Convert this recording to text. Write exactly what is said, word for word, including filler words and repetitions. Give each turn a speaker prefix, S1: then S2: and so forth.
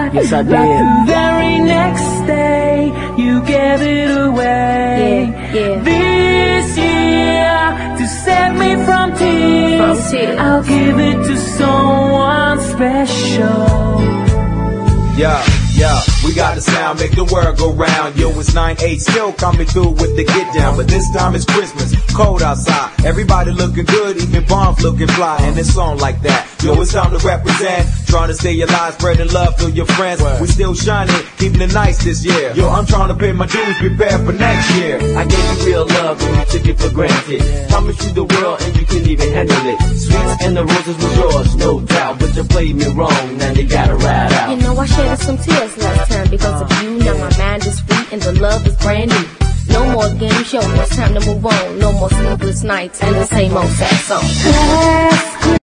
S1: Yes, I did.
S2: Like the very next day, you gave it away.
S3: Yeah, yeah.
S2: This year, to save me from tears,
S3: From tears.
S2: I'll give it to someone special.
S4: Yeah, yeah, we got the sound, make the world go round. Yo, it's nine eight, still coming through with the get down. But this time it's Christmas, cold outside. Everybody looking good, even bombs looking fly. And it's on like that. Yo, it's time to represent. Trying to stay alive, spreading love to your friends. We still shining, keeping it nice this year. Yo, I'm trying to pay my dues, prepare for next year.
S1: I gave you real love and you took it for granted. Promised you the world and you couldn't even handle it. Sweets and the roses was yours, no doubt. But you played me wrong, now you gotta ride out.
S3: You know I shed some tears last time because of you. Now my mind is free and the love is brand new. No more game show, it's time to move on. No more sleepless nights and the same old sad song.
S2: Last